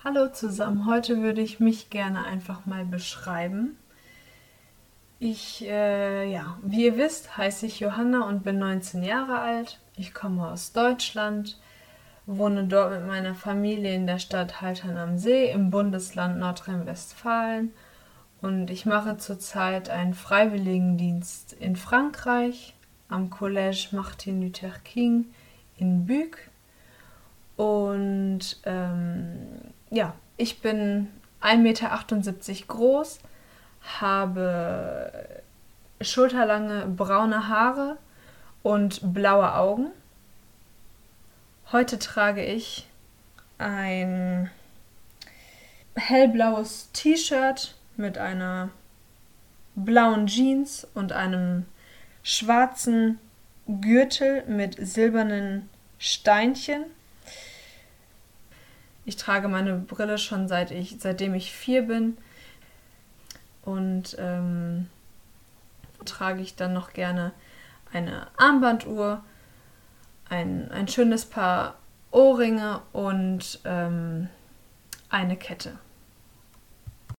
Hallo zusammen, heute würde ich mich gerne einfach mal beschreiben. Wie ihr wisst, heiße ich Johanna und bin 19 Jahre alt. Ich komme aus Deutschland, wohne dort mit meiner Familie in der Stadt Haltern am See im Bundesland Nordrhein-Westfalen und ich mache zurzeit einen Freiwilligendienst in Frankreich am Collège Martin Luther King in Buc. Und ich bin 1,78 Meter groß, habe schulterlange braune Haare und blaue Augen. Heute trage ich ein hellblaues T-Shirt mit einer blauen Jeans und einem schwarzen Gürtel mit silbernen Steinchen. Ich trage meine Brille schon seitdem ich 4 bin und trage ich dann noch gerne eine Armbanduhr, ein schönes Paar Ohrringe und eine Kette.